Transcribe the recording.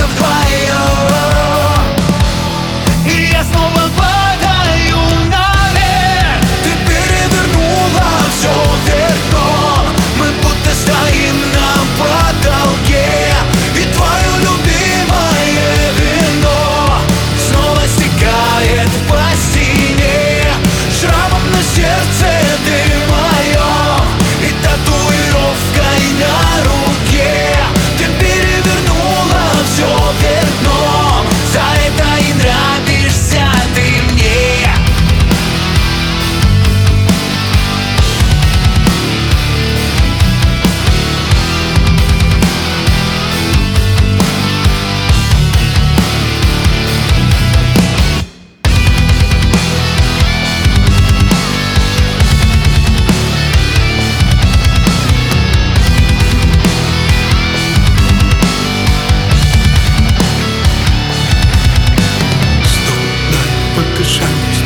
твое. И я снова падаю наверх. Ты перевернула все вверх дном. Мы будто стоим на потолке, и твое любимое вино снова стекает по стене. Шрамом на сердце ты моем и татуировкой на руке. Ты перевернула все вверх дном. За это и нравишься ты мне. Подышать.